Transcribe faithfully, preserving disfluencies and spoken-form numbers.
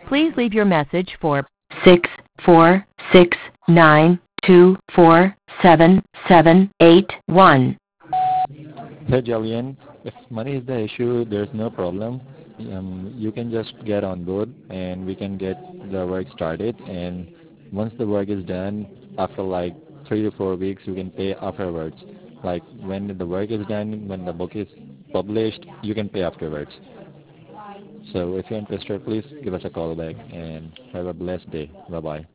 Please leave your message for six four six nine two four seven seven eight one. Hey Jillian, if money is the issue, there's no problem. Um, you can just get on board and we can get the work started. And once the work is done, after like three to four weeks, you can pay afterwards. Like when the work is done, when the book is published, you can pay afterwards. So if you're interested, please give us a call back and have a blessed day. Bye bye.